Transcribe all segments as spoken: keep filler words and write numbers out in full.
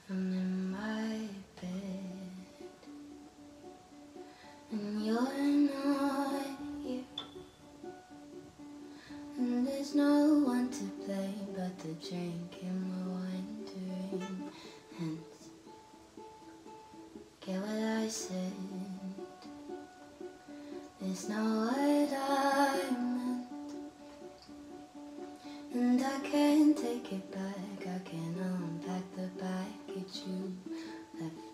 I'm in my bed, and you're not here, and there's no one to blame but the drink and my wandering hands. Get what I said? There's no what I meant, and I can't take it back. I can't unpack the baggage you left.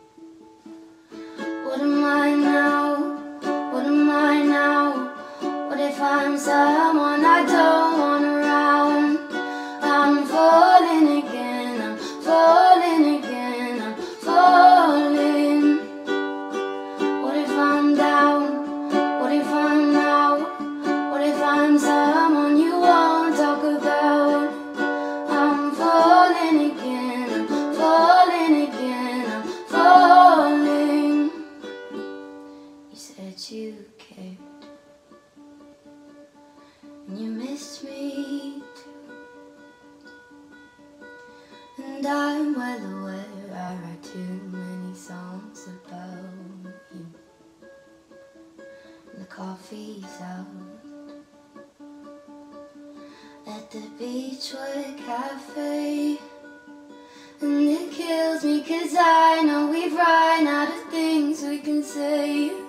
What am I now? What am I now? What if I'm someone I don't want around? I'm falling again, I'm falling again, I'm falling. What if I'm down? What if I'm now? What if I'm someone you won't talk about? I'm falling again, I'm falling again, I'm falling. You said you cared, and you missed me too, and I'm well aware I write too many songs about you. And the coffee's out at the Beechwood Cafe, and it kills me 'cause I know we've run out of things we can say.